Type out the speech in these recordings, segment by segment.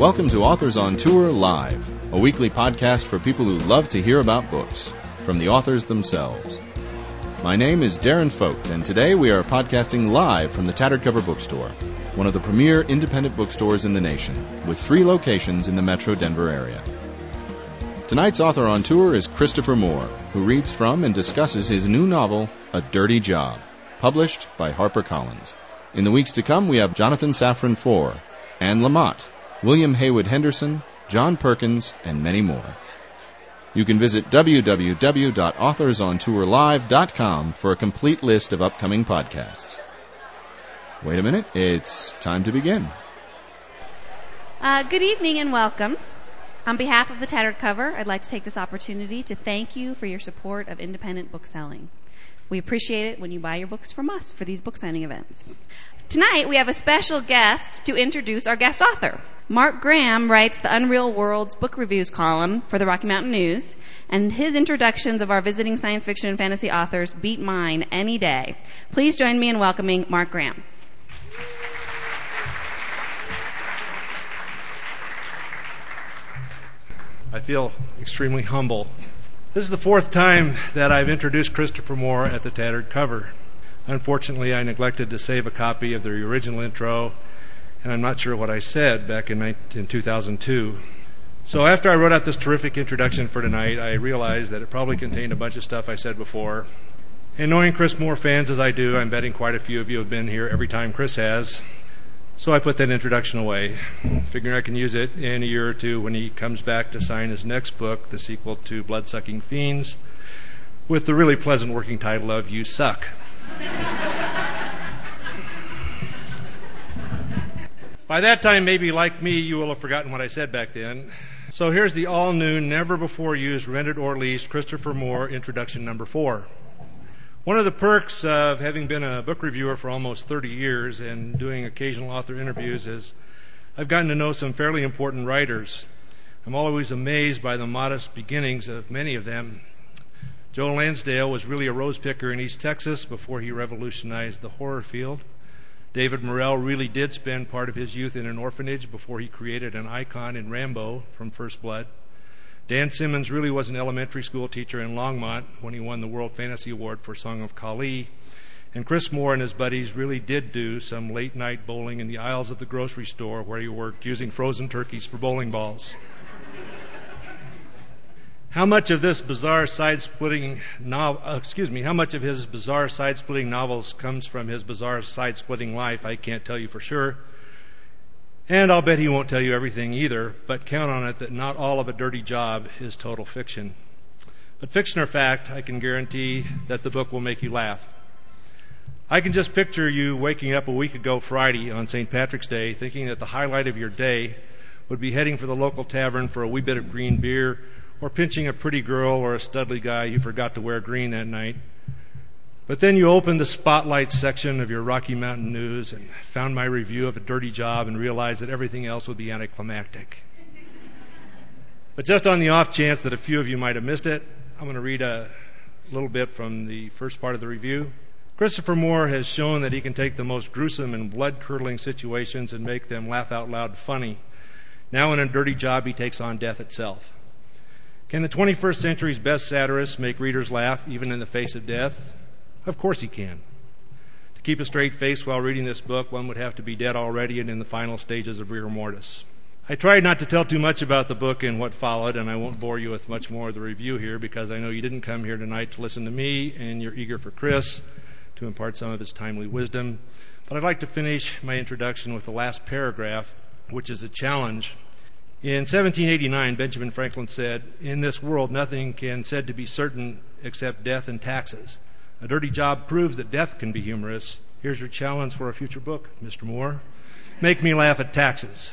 Welcome to Authors on Tour Live, a weekly podcast for people who love to hear about books, from the authors themselves. My name is Darren Focht, and today we are podcasting live from the Tattered Cover Bookstore, one of the premier independent bookstores in the nation, with 3 locations in the metro Denver area. Tonight's author on tour is Christopher Moore, who reads from and discusses his new novel, A Dirty Job, published by HarperCollins. In the weeks to come, we have Jonathan Safran Foer, Anne Lamott, William Haywood Henderson, John Perkins, and many more. You can visit www.authorsontourlive.com for a complete list of upcoming podcasts. Wait a minute, it's time to begin. Good evening and welcome. On behalf of the Tattered Cover, I'd like to take this opportunity to thank you for your support of independent bookselling. We appreciate it when you buy your books from us for these book signing events. Tonight, we have a special guest to introduce our guest author. Mark Graham writes the Unreal Worlds book reviews column for the Rocky Mountain News, and his introductions of our visiting science fiction and fantasy authors beat mine any day. Please join me in welcoming Mark Graham. I feel extremely humble. This is the 4th time that I've introduced Christopher Moore at the Tattered Cover. Unfortunately, I neglected to save a copy of the original intro, and I'm not sure what I said back in 2002. So after I wrote out this terrific introduction for tonight, I realized that it probably contained a bunch of stuff I said before. And knowing Chris Moore fans as I do, I'm betting quite a few of you have been here every time Chris has. So I put that introduction away, figuring I can use it in a year or two when he comes back to sign his next book, the sequel to Bloodsucking Fiends, with the really pleasant working title of You Suck. By that time, maybe like me, you will have forgotten what I said back then. So here's the all-new, never-before-used, rented or leased Christopher Moore introduction number 4. One of the perks of having been a book reviewer for almost 30 years and doing occasional author interviews is I've gotten to know some fairly important writers. I'm always amazed by the modest beginnings of many of them. Joe Lansdale was really a rose picker in East Texas before he revolutionized the horror field. David Morrell really did spend part of his youth in an orphanage before he created an icon in Rambo from First Blood. Dan Simmons really was an elementary school teacher in Longmont when he won the World Fantasy Award for Song of Kali. And Chris Moore and his buddies really did do some late-night bowling in the aisles of the grocery store where he worked using frozen turkeys for bowling balls. How much of his bizarre side-splitting novels comes from his bizarre side-splitting life, I can't tell you for sure. And I'll bet he won't tell you everything either, but count on it that not all of A Dirty Job is total fiction. But fiction or fact, I can guarantee that the book will make you laugh. I can just picture you waking up a week ago Friday on St. Patrick's Day thinking that the highlight of your day would be heading for the local tavern for a wee bit of green beer or pinching a pretty girl or a studly guy who forgot to wear green that night. But then you opened the spotlight section of your Rocky Mountain News and found my review of A Dirty Job and realized that everything else would be anticlimactic. But just on the off chance that a few of you might have missed it, I'm going to read a little bit from the first part of the review. Christopher Moore has shown that he can take the most gruesome and blood-curdling situations and make them laugh out loud funny. Now in A Dirty Job, he takes on death itself. Can the 21st century's best satirists make readers laugh even in the face of death? Of course he can. To keep a straight face while reading this book, one would have to be dead already and in the final stages of rigor mortis. I tried not to tell too much about the book and what followed, and I won't bore you with much more of the review here because I know you didn't come here tonight to listen to me and you're eager for Chris to impart some of his timely wisdom. But I'd like to finish my introduction with the last paragraph, which is a challenge. In 1789, Benjamin Franklin said, "In this world, nothing can said to be certain except death and taxes. A Dirty Job proves that death can be humorous. Here's your challenge for a future book, Mr. Moore. Make me laugh at taxes."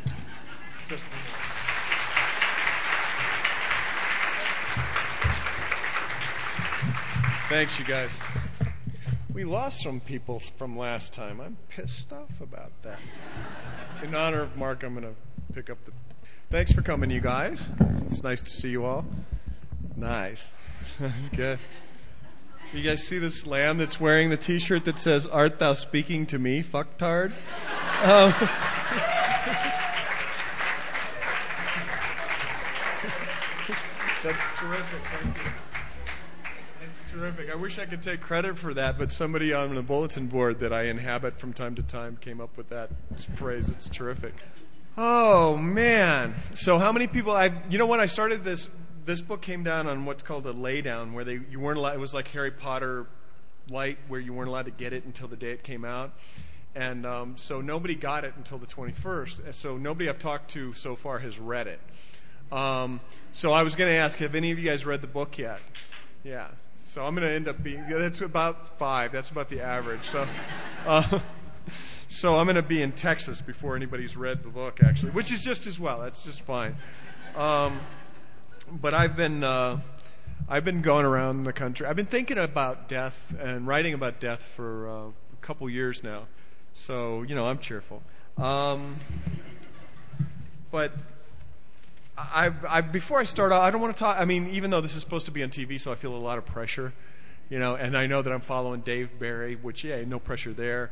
Thanks, you guys. We lost some people from last time. I'm pissed off about that. In honor of Mark, I'm going to pick up the... Thanks for coming, you guys. It's nice to see you all. Nice. That's good. You guys see this lamb that's wearing the T-shirt that says, "Art thou speaking to me, fucktard?" That's terrific. Thank you. That's terrific. I wish I could take credit for that, but somebody on the bulletin board that I inhabit from time to time came up with that phrase. It's terrific. Oh, man. So how many people when I started this book came down on what's called a laydown, where you weren't allowed, it was like Harry Potter light, where you weren't allowed to get it until the day it came out. And so nobody got it until the 21st. So nobody I've talked to so far has read it. So I was going to ask, have any of you guys read the book yet? Yeah. So I'm going to end up that's about 5. That's about the average. So so I'm going to be in Texas before anybody's read the book, actually, which is just as well. That's just fine. But I've been going around the country. I've been thinking about death and writing about death for a couple years now. So, I'm cheerful. But before I start out, I don't want to talk. I mean, even though this is supposed to be on TV, so I feel a lot of pressure, and I know that I'm following Dave Barry, which, no pressure there.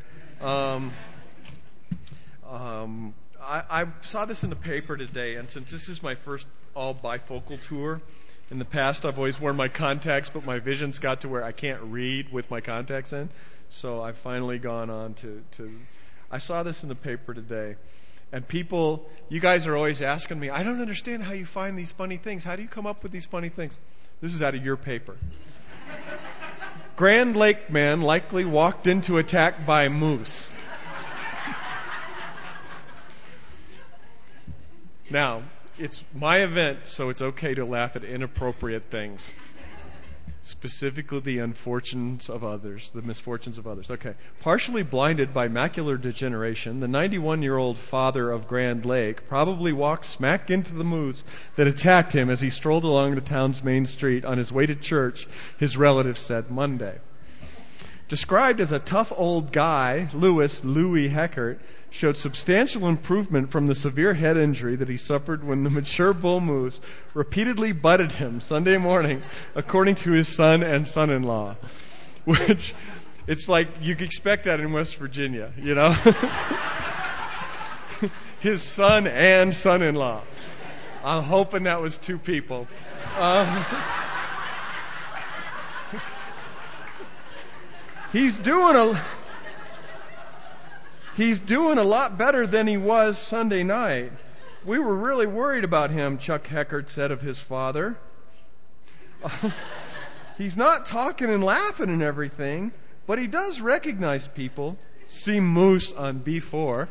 I saw this in the paper today, and since this is my first all bifocal tour, in the past I've always worn my contacts, but my vision's got to where I can't read with my contacts in. So I've finally gone on to I saw this in the paper today. And people, you guys are always asking me, I don't understand how you find these funny things. How do you come up with these funny things? This is out of your paper. Grand Lake man likely walked into attack by moose. Now, it's my event, so it's okay to laugh at inappropriate things. Specifically the misfortunes of others. Okay. Partially blinded by macular degeneration, the 91-year-old father of Grand Lake probably walked smack into the moose that attacked him as he strolled along the town's main street on his way to church, his relatives said Monday. Described as a tough old guy, Louis Heckert, showed substantial improvement from the severe head injury that he suffered when the mature bull moose repeatedly butted him Sunday morning, according to his son and son-in-law. Which, it's like you could expect that in West Virginia, His son and son-in-law. I'm hoping that was 2 people. He's doing a lot better than he was Sunday night. We were really worried about him, Chuck Heckert said of his father. He's not talking and laughing and everything, but he does recognize people. See moose on B4.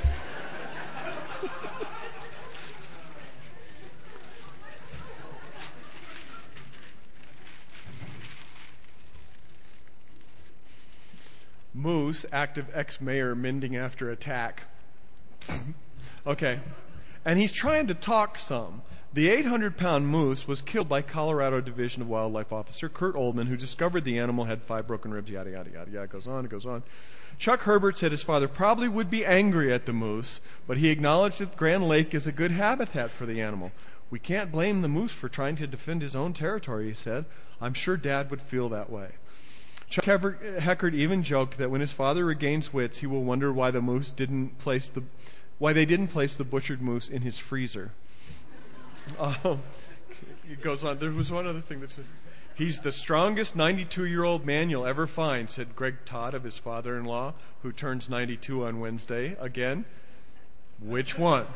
Moose, active ex-mayor mending after attack. Okay. And he's trying to talk some. The 800-pound moose was killed by Colorado Division of Wildlife Officer Kurt Oldman, who discovered the animal had 5 broken ribs, yada, yada, yada, yada. It goes on. Chuck Herbert said his father probably would be angry at the moose, but he acknowledged that Grand Lake is a good habitat for the animal. We can't blame the moose for trying to defend his own territory, he said. I'm sure Dad would feel that way. Chuck Heckert even joked that when his father regains wits, he will wonder why they didn't place the butchered moose in his freezer. It goes on. There was one other thing that said, he's the strongest 92-year-old man you'll ever find, said Greg Todd of his father-in-law, who turns 92 on Wednesday. Again, which one?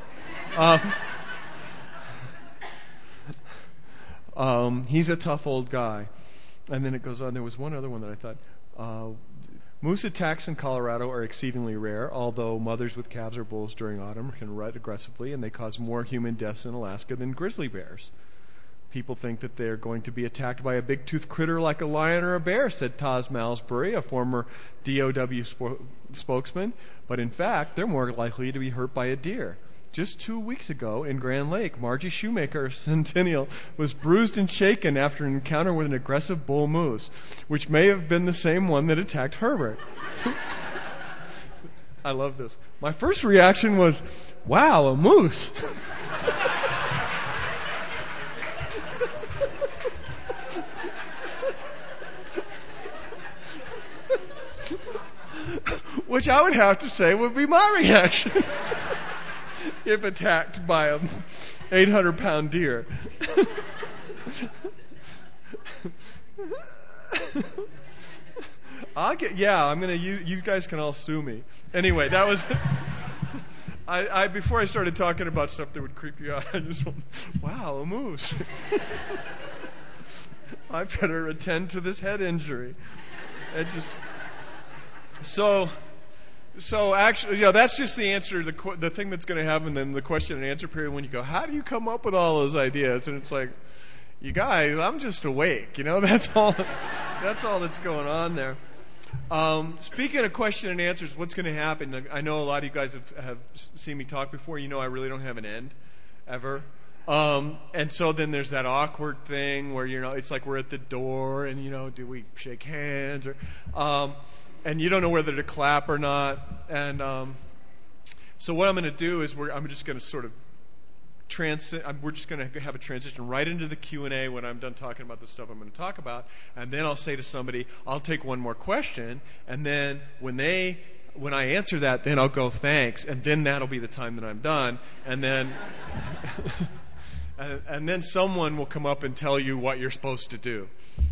He's a tough old guy. And then it goes on. There was one other one that I thought. Moose attacks in Colorado are exceedingly rare, although mothers with calves or bulls during autumn can rut aggressively, and they cause more human deaths in Alaska than grizzly bears. People think that they're going to be attacked by a big-toothed critter like a lion or a bear, said Taz Malsbury, a former DOW spokesman. But in fact, they're more likely to be hurt by a deer. Just 2 weeks ago in Grand Lake, Margie Shoemaker, a centennial, was bruised and shaken after an encounter with an aggressive bull moose, which may have been the same one that attacked Herbert. I love this. My first reaction was, wow, a moose. Which I would have to say would be my reaction. If attacked by a 800-pound deer. I'm gonna. You guys can all sue me. Anyway, that was. I before I started talking about stuff that would creep you out, I just went, wow, a moose. I better attend to this head injury. It just. So actually, that's just the answer. The thing that's going to happen then the question and answer period when you go, how do you come up with all those ideas? And it's like, you guys, I'm just awake. That's all. That's all that's going on there. Speaking of question and answers, what's going to happen? I know a lot of you guys have seen me talk before. I really don't have an end, ever. And so then there's that awkward thing where, it's like we're at the door and, do we shake hands or, and you don't know whether to clap or not. And, so what I'm going to do is I'm just going to sort of we're just going to have a transition right into the Q&A when I'm done talking about the stuff I'm going to talk about. And then I'll say to somebody, I'll take one more question. And then when I answer that, then I'll go, thanks. And then that'll be the time that I'm done. And then, and then someone will come up and tell you what you're supposed to do.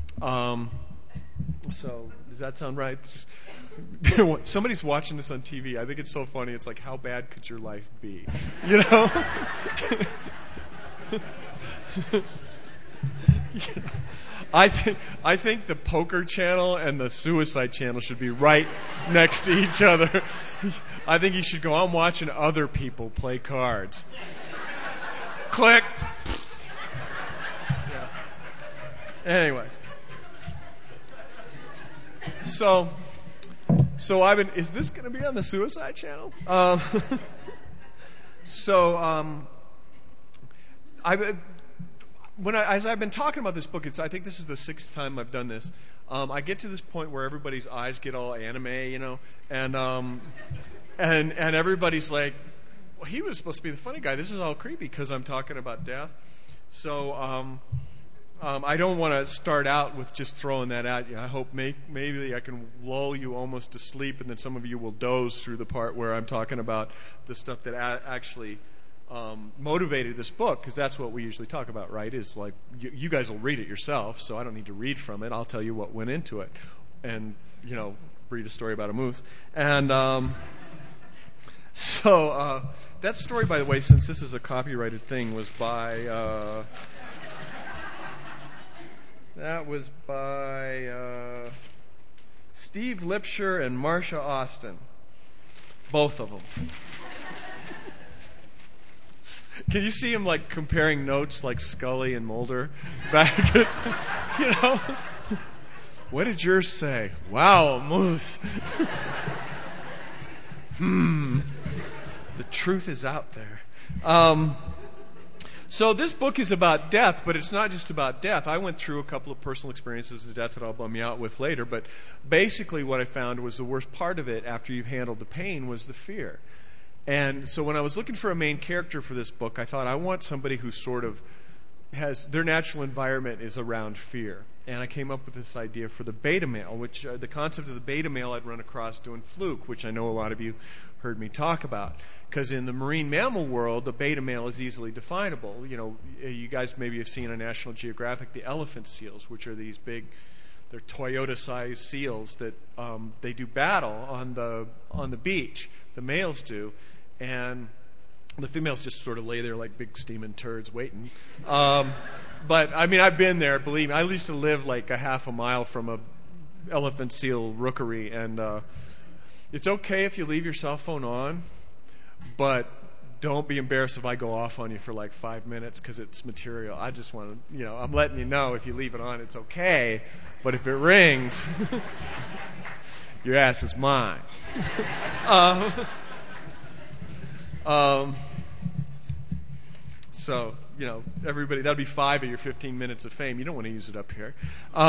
So does that sound right? Somebody's watching this on TV. I think it's so funny. It's like, how bad could your life be? I think the poker channel and the suicide channel should be right next to each other. I think you should go, I'm watching other people play cards. Click. Yeah. Anyway. So is this going to be on the suicide channel? As I've been talking about this book, I think this is the 6th time I've done this. I get to this point where everybody's eyes get all anime, and everybody's like, well, he was supposed to be the funny guy. This is all creepy because I'm talking about death. So I don't want to start out with just throwing that at you. I hope maybe I can lull you almost to sleep, and then some of you will doze through the part where I'm talking about the stuff that actually motivated this book, because that's what we usually talk about, right? Is like you guys will read it yourself, so I don't need to read from it. I'll tell you what went into it, and read a story about a moose. And so that story, by the way, since this is a copyrighted thing, was by. That was by Steve Lipsher and Marcia Austin. Both of them. Can you see him like comparing notes like Scully and Mulder back at, What did yours say? Wow, a moose. The truth is out there. So this book is about death, but it's not just about death. I went through a couple of personal experiences of death that I'll bum you out with later, but basically what I found was the worst part of it after you've handled the pain was the fear. And so when I was looking for a main character for this book, I thought I want somebody who sort of has, their natural environment is around fear. And I came up with this idea for the beta male, which the concept of the beta male I'd run across doing Fluke, which I know a lot of you heard me talk about. Because in the marine mammal world, the beta male is easily definable. You guys maybe have seen on National Geographic the elephant seals, which are these big, they're Toyota-sized seals that they do battle on the beach. The males do, and the females just sort of lay there like big steaming turds waiting. But I mean, I've been there. Believe me, I used to live like a half a mile from a elephant seal rookery, and it's okay if you leave your cell phone on. But don't be embarrassed if I go off on you for like 5 minutes because it's material. I just want to, I'm letting you know if you leave it on, it's okay. But if it rings, your ass is mine. So, everybody, that'll be 5 of your 15 minutes of fame. You don't want to use it up here.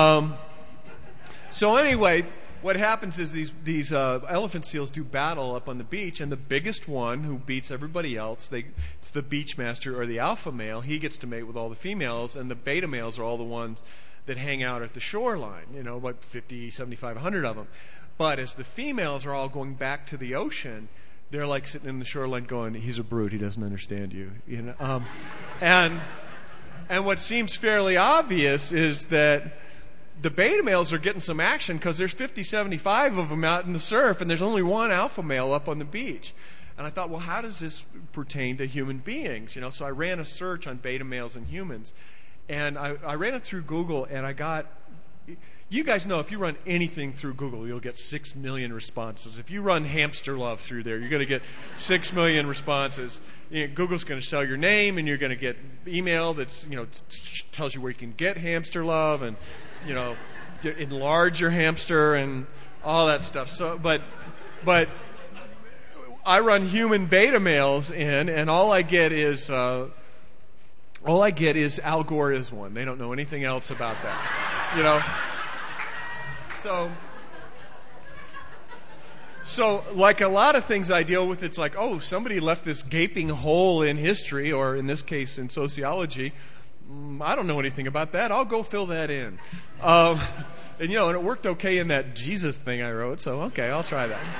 So anyway, what happens is these elephant seals do battle up on the beach, and the biggest one who beats everybody else, it's the beach master or the alpha male. He gets to mate with all the females, and the beta males are all the ones that hang out at the shoreline, about 50, 75, 100 of them. But as the females are all going back to the ocean, they're like sitting in the shoreline going, he's a brute, he doesn't understand you. And And what seems fairly obvious is that the beta males are getting some action because there's 50, 75 of them out in the surf, and there's only one alpha male up on the beach. And I thought, well, how does this pertain to human beings? So I ran a search on beta males and humans, and I ran it through Google, and I got. You guys know if you run anything through Google, you'll get 6 million responses. If you run hamster love through there, you're going to get 6 million responses. Google's going to sell your name, and you're going to get email that's tells you where you can get hamster love, and enlarge your hamster and all that stuff. So, but I run human beta males in, and all I get is Al Gore is one. They don't know anything else about that. So like a lot of things I deal with, it's like, oh, somebody left this gaping hole in history, or in this case in sociology. I don't know anything about that. I'll go fill that in. And it worked okay in that Jesus thing I wrote, so okay, I'll try that.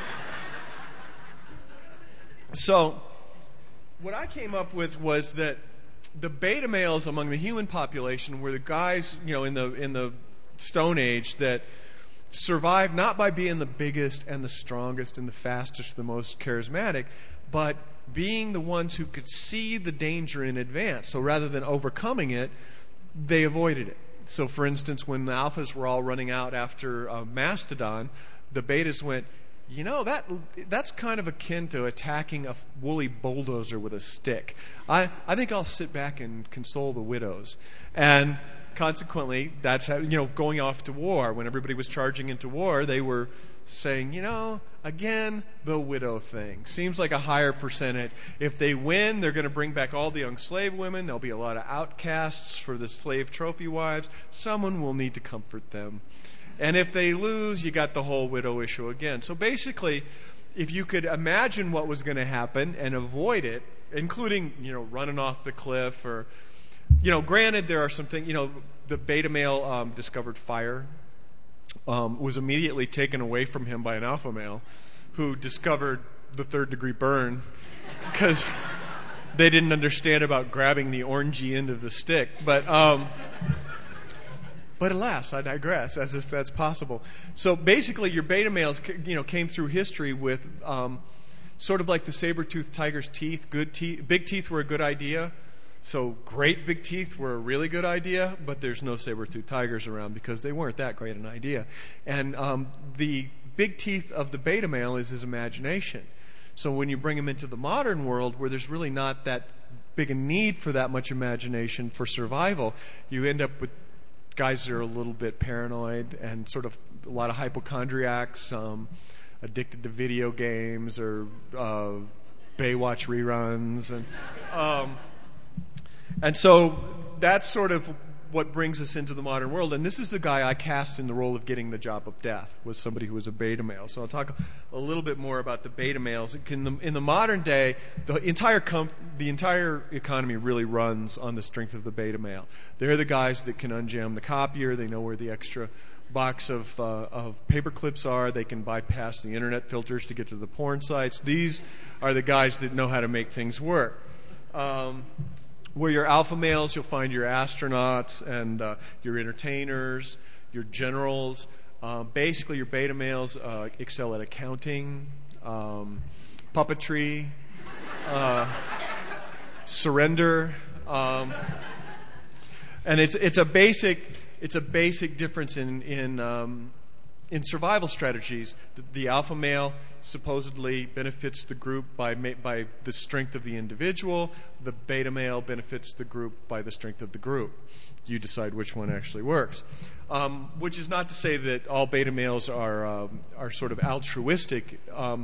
So what I came up with was that the beta males among the human population were the guys, in the Stone Age that survived not by being the biggest and the strongest and the fastest, the most charismatic, but being the ones who could see the danger in advance. So rather than overcoming it, they avoided it. So for instance, when the alphas were all running out after Mastodon, the betas went, that's kind of akin to attacking a woolly bulldozer with a stick. I think I'll sit back and console the widows. And consequently, that's how, going off to war. When everybody was charging into war, they were saying, again, the widow thing. Seems like a higher percentage. If they win, they're going to bring back all the young slave women. There'll be a lot of outcasts for the slave trophy wives. Someone will need to comfort them. And if they lose, you got the whole widow issue again. So basically, if you could imagine what was going to happen and avoid it, including, running off the cliff or, granted there are some things, the beta male discovered fire, was immediately taken away from him by an alpha male who discovered the third-degree burn because they didn't understand about grabbing the orangey end of the stick. But alas, I digress, as if that's possible. So basically, your beta males, came through history with sort of like the saber-toothed tiger's teeth. Good teeth, big teeth were a good idea. So great big teeth were a really good idea, but there's no saber-toothed tigers around because they weren't that great an idea. And the big teeth of the beta male is his imagination. So when you bring him into the modern world, where there's really not that big a need for that much imagination for survival, you end up with guys that are a little bit paranoid and sort of a lot of hypochondriacs, addicted to video games or Baywatch reruns, and so that's sort of what brings us into the modern world. And this is the guy I cast in the role of getting the job of death, was somebody who was a beta male. So I'll talk a little bit more about the beta males. In the modern day, the entire economy really runs on the strength of the beta male. They're the guys that can unjam the copier. They know where the extra box of paper clips are. They can bypass the internet filters to get to the porn sites. These are the guys that know how to make things work. Where your alpha males, you'll find your astronauts and your entertainers, your generals. Basically, your beta males excel at accounting, puppetry, surrender, and it's a basic difference in survival strategies. The alpha male supposedly benefits the group by the strength of the individual. The beta male benefits the group by the strength of the group. You decide which one actually works. Which is not to say that all beta males are sort of altruistic.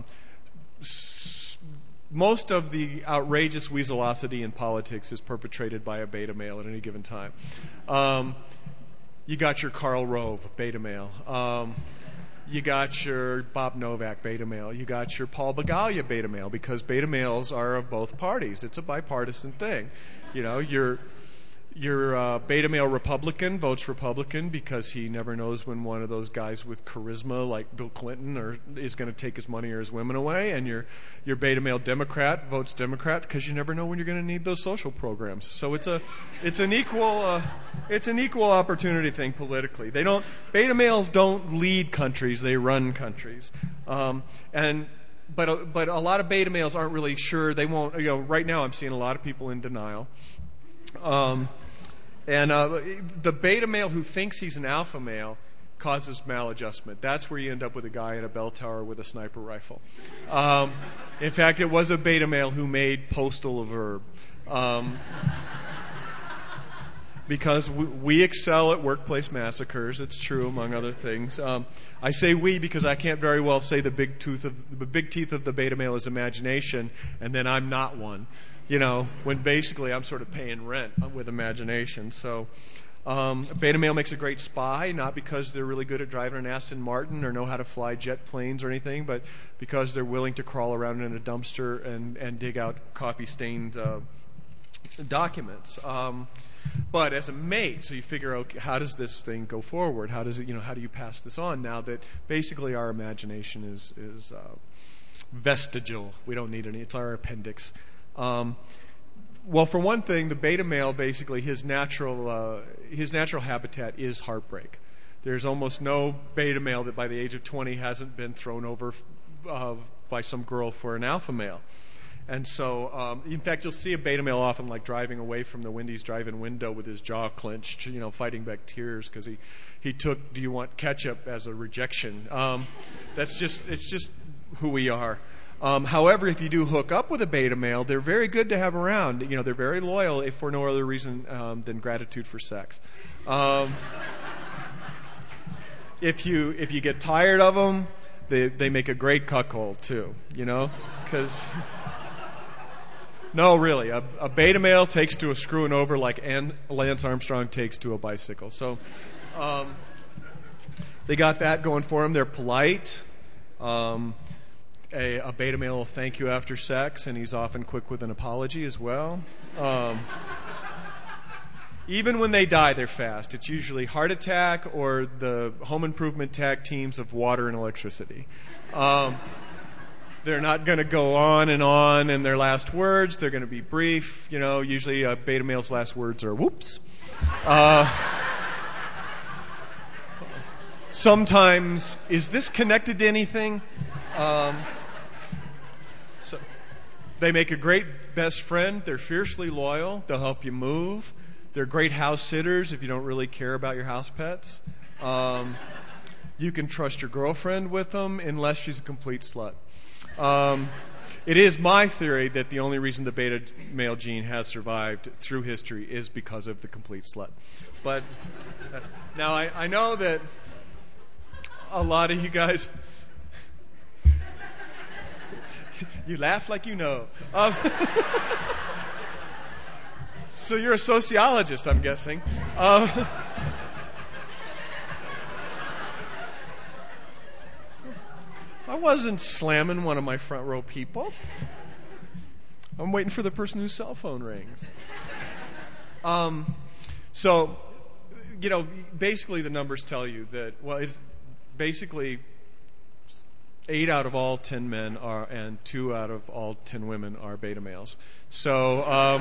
Most of the outrageous weaselosity in politics is perpetrated by a beta male at any given time. You got your Karl Rove, beta male. You got your Bob Novak, beta male. You got your Paul Bagaglia, beta male, because beta males are of both parties. It's a bipartisan thing. Your beta male Republican votes Republican because he never knows when one of those guys with charisma like Bill Clinton is going to take his money or his women away. And your beta male Democrat votes Democrat because you never know when you're going to need those social programs. So it's an equal opportunity thing politically. Beta males don't lead countries; they run countries. But a lot of beta males aren't really sure. They won't. Right now I'm seeing a lot of people in denial. The beta male who thinks he's an alpha male causes maladjustment. That's where you end up with a guy in a bell tower with a sniper rifle. In fact, it was a beta male who made postal a verb. Because we excel at workplace massacres. It's true, among other things. I say we because I can't very well say the big teeth of the beta male is imagination, and then I'm not one. When basically I'm sort of paying rent with imagination. So a beta male makes a great spy, not because they're really good at driving an Aston Martin or know how to fly jet planes or anything, but because they're willing to crawl around in a dumpster and dig out coffee-stained documents. But as a mate, so you figure, okay, how does this thing go forward? How does it, how do you pass this on now that basically our imagination is vestigial? We don't need any. It's our appendix. Well, for one thing, the beta male basically his natural habitat is heartbreak. There's almost no beta male that by the age of 20 hasn't been thrown over by some girl for an alpha male. And so, in fact, you'll see a beta male often like driving away from the Wendy's drive-in window with his jaw clenched, fighting back tears because he took "Do you want ketchup?" as a rejection. It's just who we are. However, if you do hook up with a beta male, they're very good to have around. They're very loyal, if for no other reason than gratitude for sex. If you get tired of them, they make a great cuckold too. Because no, really, a beta male takes to a screwing over like Lance Armstrong takes to a bicycle. So they got that going for them. They're polite. A beta male will thank you after sex, and he's often quick with an apology as well. Even when they die, they're fast. It's usually heart attack or the home improvement tag teams of water and electricity. They're not going to go on in their last words. They're going to be brief. Usually a beta male's last words are whoops. Sometimes, is this connected to anything? So they make a great best friend. They're fiercely loyal. They'll help you move. They're great house sitters if you don't really care about your house pets. You can trust your girlfriend with them unless she's a complete slut. It is my theory that the only reason the beta male gene has survived through history is because of the complete slut. But now I know that a lot of you guys, you laugh like you know. So you're a sociologist, I'm guessing. I wasn't slamming one of my front row people. I'm waiting for the person whose cell phone rings. So, basically the numbers tell you that, it's basically 8 out of all 10 men are, and 2 out of all 10 women are beta males. So,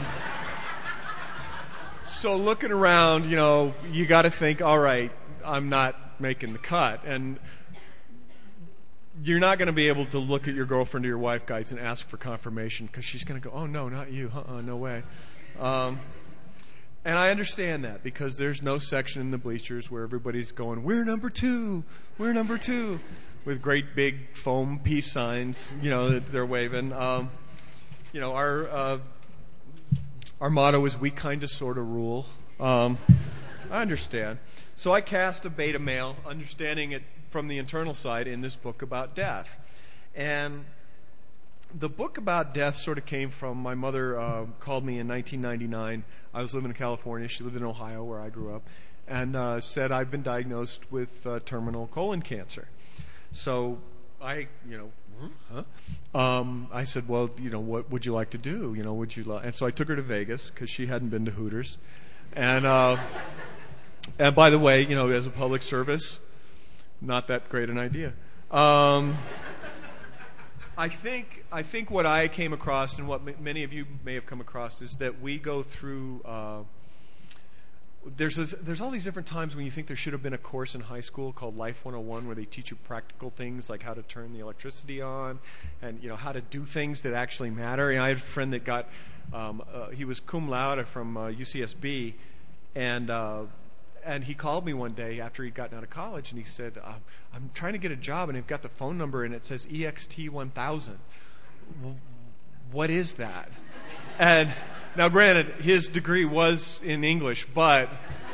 so looking around, you got to think, all right, I'm not making the cut. And you're not going to be able to look at your girlfriend or your wife, guys, and ask for confirmation because she's going to go, oh, no, not you. No way. And I understand that because there's no section in the bleachers where everybody's going, we're number 2, with great big foam peace signs, that they're waving. Our motto is we kind of sort of rule. I understand. So I cast a beta male, understanding it from the internal side in this book about death. And the book about death sort of came from my mother called me in 1999. I was living in California. She lived in Ohio where I grew up. And said, I've been diagnosed with terminal colon cancer. So I, I said, well, what would you like to do? And so I took her to Vegas because she hadn't been to Hooters. And by the way, as a public service, not that great an idea. I think what I came across and what many of you may have come across is that we go through. There's all these different times when you think there should have been a course in high school called Life 101 where they teach you practical things like how to turn the electricity on and how to do things that actually matter. I had a friend that got he was cum laude from UCSB, and he called me one day after he'd gotten out of college, and he said, I'm trying to get a job, and they've got the phone number, and it says EXT 1000. What is that? And now, granted, his degree was in English, but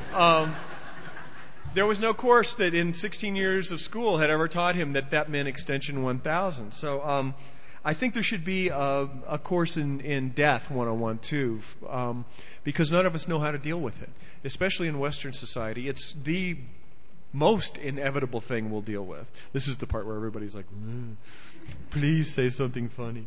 there was no course that in 16 years of school had ever taught him that meant extension 1000. So I think there should be a course in Death 101, too, because none of us know how to deal with it, especially in Western society. It's the most inevitable thing we'll deal with. This is the part where everybody's like, please say something funny.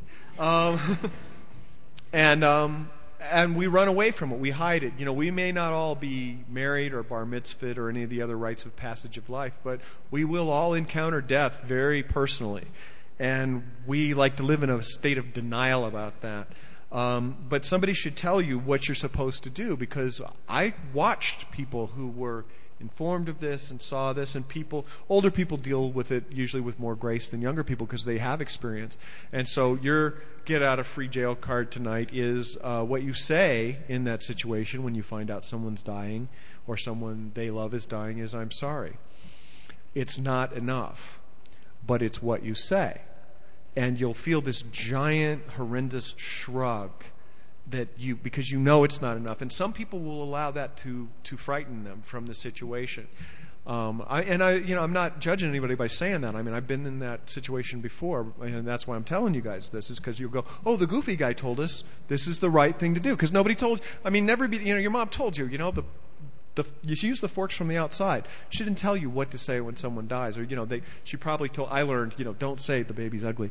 And we run away from it. We hide it. We may not all be married or bar mitzvahed or any of the other rites of passage of life, but we will all encounter death very personally. And we like to live in a state of denial about that. But somebody should tell you what you're supposed to do, because I watched people who were informed of this and saw this, and older people deal with it usually with more grace than younger people because they have experience. And so your get out of free jail card tonight is what you say in that situation when you find out someone's dying or someone they love is dying is, I'm sorry. It's not enough, but it's what you say. And you'll feel this giant, horrendous shrug because it's not enough. And some people will allow that to frighten them from the situation. I'm not judging anybody by saying that. I mean, I've been in that situation before, and that's why I'm telling you guys this, is because you'll go, oh, the goofy guy told us this is the right thing to do. Because nobody told, your mom told you, you should use the forks from the outside. She didn't tell you what to say when someone dies, or she probably told. I learned, don't say the baby's ugly.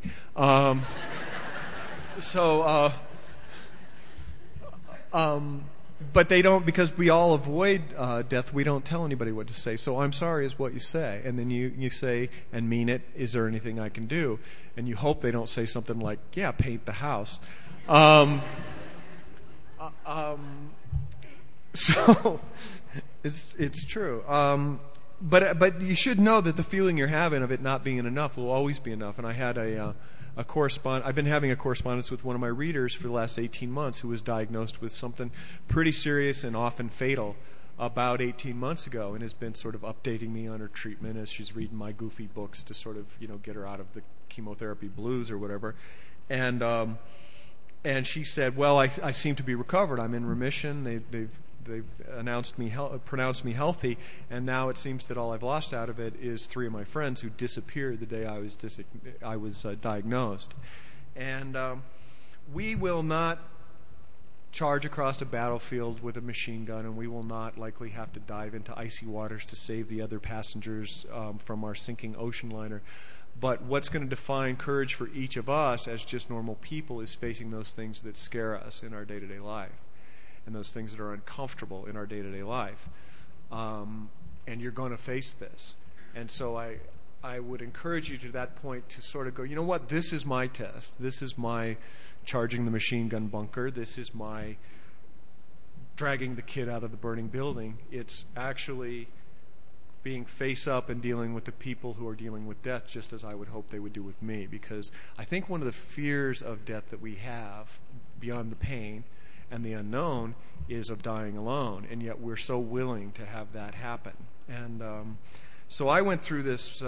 But they don't, because we all avoid death. We don't tell anybody what to say. So I'm sorry is what you say, and then you say and mean it. Is there anything I can do? And you hope they don't say something like, yeah, paint the house. So it's true. But you should know that the feeling you're having of it not being enough will always be enough. And I had I've been having a correspondence with one of my readers for the last 18 months who was diagnosed with something pretty serious and often fatal about 18 months ago, and has been sort of updating me on her treatment as she's reading my goofy books to sort of get her out of the chemotherapy blues or whatever. And she said, well, I seem to be recovered. I'm in remission. They've pronounced me healthy, and now it seems that all I've lost out of it is 3 of my friends who disappeared the day I was diagnosed. And we will not charge across a battlefield with a machine gun, and we will not likely have to dive into icy waters to save the other passengers from our sinking ocean liner. But what's going to define courage for each of us as just normal people is facing those things that scare us in our day-to-day life, and those things that are uncomfortable in our day-to-day life. And you're going to face this. And so I would encourage you to that point to sort of go, you know what, this is my test. This is my charging the machine gun bunker. This is my dragging the kid out of the burning building. It's actually being face up and dealing with the people who are dealing with death just as I would hope they would do with me. Because I think one of the fears of death that we have, beyond the pain and the unknown, is of dying alone, and yet we're so willing to have that happen. And so I went through this.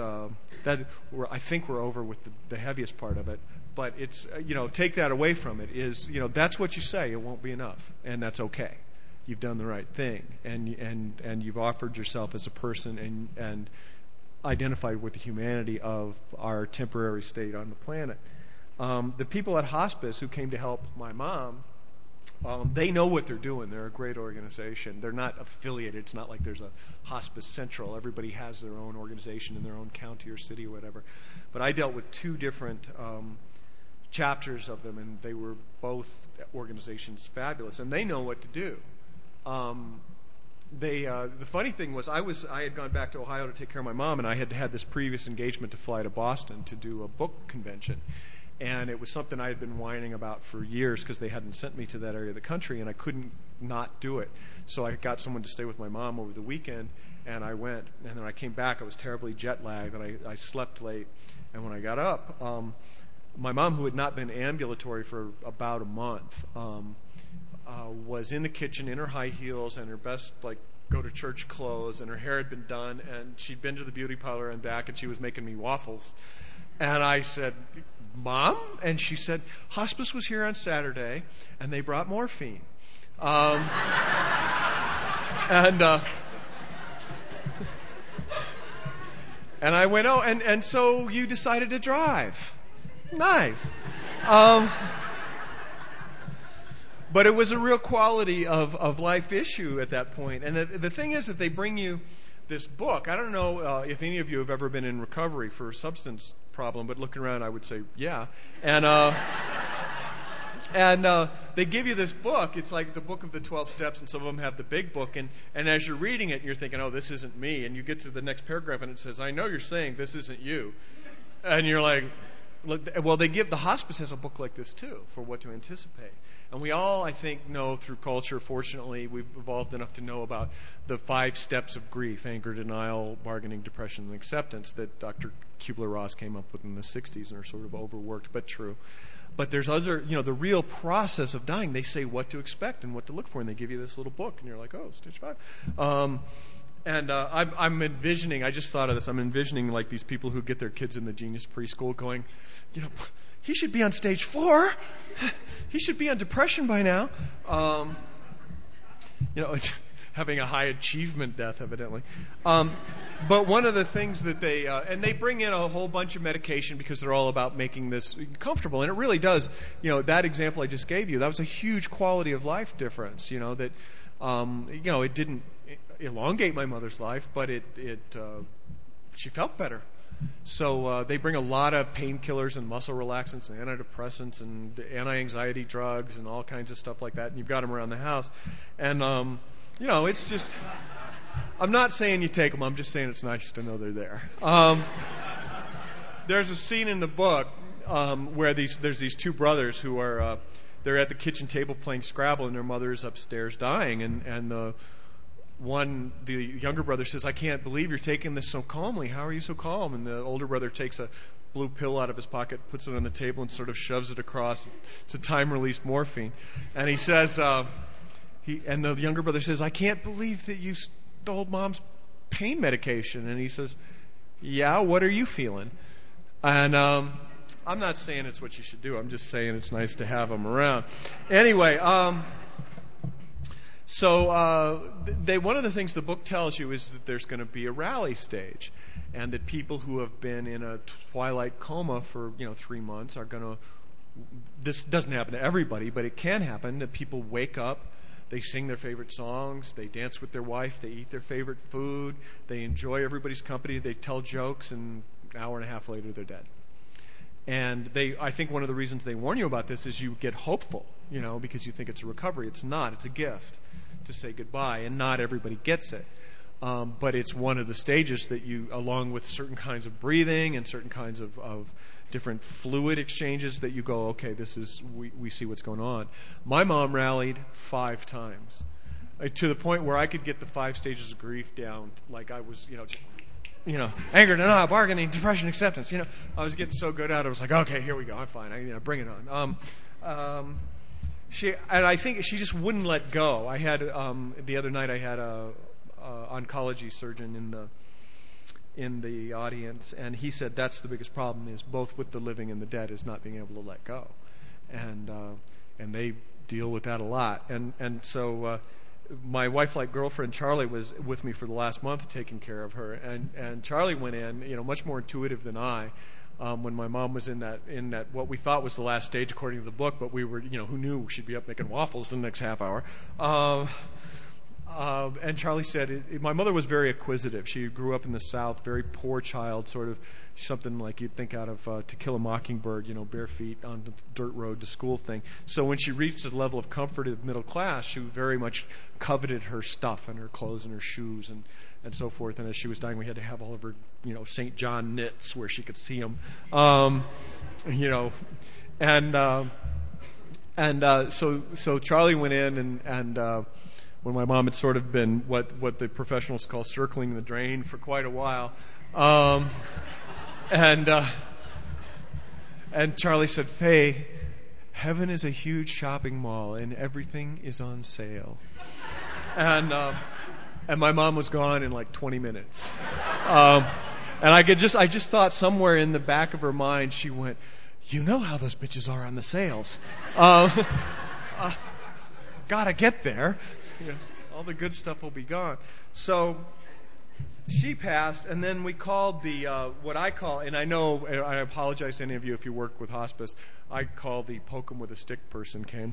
I think we're over with the heaviest part of it, but it's take that away from it. Is that's what you say. It won't be enough, and that's okay. You've done the right thing, and you've offered yourself as a person and identified with the humanity of our temporary state on the planet. The people at hospice who came to help my mom, they know what they're doing. They're a great organization. They're not affiliated. It's not like there's a hospice central. Everybody has their own organization in their own county or city or whatever. But I dealt with 2 different chapters of them, and they were both organizations fabulous, and they know what to do. the funny thing was I had gone back to Ohio to take care of my mom, and I had had this previous engagement to fly to Boston to do a book convention. And it was something I had been whining about for years because they hadn't sent me to that area of the country, and I couldn't not do it. So I got someone to stay with my mom over the weekend, and I went. And then I came back. I was terribly jet lagged, and I slept late. And when I got up, my mom, who had not been ambulatory for about a month, was in the kitchen in her high heels and her best go-to-church clothes, and her hair had been done, and she'd been to the beauty parlor and back, and she was making me waffles. And I said, "Mom?" And she said, "Hospice was here on Saturday, and they brought morphine." And I went, "Oh, and so you decided to drive. Nice." But it was a real quality of life issue at that point. And the thing is that they bring you this book. I don't know if any of you have ever been in recovery for a substance problem, but looking around, I would say, yeah. And they give you this book. It's like the book of the 12 steps, and some of them have the big book. And as you're reading it, you're thinking, "Oh, this isn't me." And you get to the next paragraph, and it says, "I know you're saying this isn't you." And you're like, well, the hospice has a book like this, too, for what to anticipate. And we all, I think, know through culture, fortunately, we've evolved enough to know about the 5 steps of grief: anger, denial, bargaining, depression, and acceptance, that Dr. Kubler-Ross came up with in the 60s and are sort of overworked, but true. But there's other, the real process of dying. They say what to expect and what to look for, and they give you this little book, and you're like, "Oh, stage 5. I'm envisioning, I just thought of this, I'm envisioning like these people who get their kids in the Genius preschool going, "He should be on stage 4. He should be on depression by now." It's having a high achievement death, evidently. But one of the things that they bring in a whole bunch of medication because they're all about making this comfortable. And it really does, that example I just gave you, that was a huge quality of life difference, that, it didn't elongate my mother's life, but she felt better. So they bring a lot of painkillers and muscle relaxants and antidepressants and anti-anxiety drugs and all kinds of stuff like that, and you've got them around the house. And, it's just, I'm not saying you take them, I'm just saying it's nice to know they're there. There's a scene in the book where there's these 2 brothers who are, they're at the kitchen table playing Scrabble, and their mother is upstairs dying, and the younger brother says, "I can't believe you're taking this so calmly. How are you so calm?" And the older brother takes a blue pill out of his pocket, puts it on the table, and sort of shoves it across. It's a time-released morphine. And he says, and the younger brother says, "I can't believe that you stole Mom's pain medication." And he says, "Yeah, what are you feeling?" And I'm not saying it's what you should do. I'm just saying it's nice to have them around. Anyway, So one of the things the book tells you is that there's going to be a rally stage, and that people who have been in a twilight coma for 3 months are going to. This doesn't happen to everybody, but it can happen. That people wake up, they sing their favorite songs, they dance with their wife, they eat their favorite food, they enjoy everybody's company, they tell jokes, and an hour and a half later they're dead. And I think one of the reasons they warn you about this is you get hopeful, because you think it's a recovery. It's not. It's a gift to say goodbye, and not everybody gets it. But it's one of the stages that you, along with certain kinds of breathing and certain kinds of different fluid exchanges, that you go, okay, we see what's going on. My mom rallied 5 times, to the point where I could get the 5 stages of grief down, like I was, anger, denial, bargaining, depression, acceptance. I was getting so good at it. I was like, okay, here we go. I'm fine. Bring it on. I think she just wouldn't let go. I had the other night I had a oncology surgeon in the audience, and he said that's the biggest problem is both with the living and the dead is not being able to let go, and they deal with that a lot. And so my wife-like girlfriend Charlie was with me for the last month taking care of her, and Charlie went in, much more intuitive than I. When my mom was in that what we thought was the last stage according to the book, but we were, who knew she'd be up making waffles the next half hour. And Charlie said, my mother was very acquisitive. She grew up in the South, very poor child, sort of something like you'd think out of To Kill a Mockingbird, bare feet on the dirt road to school thing. So when she reached the level of comfort of middle class, she very much coveted her stuff and her clothes and her shoes and so forth. And as she was dying, we had to have all of her, St. John knits where she could see them, So Charlie went in and when my mom had sort of been what the professionals call circling the drain for quite a while. And Charlie said, Faye, heaven is a huge shopping mall and everything is on sale. And my mom was gone in like 20 minutes. And I just thought somewhere in the back of her mind she went, you know how those bitches are on the sales. Gotta get there. All the good stuff will be gone. So she passed, and then we called the what I call, and I apologize to any of you if you work with hospice, I call the poke 'em with a stick person came.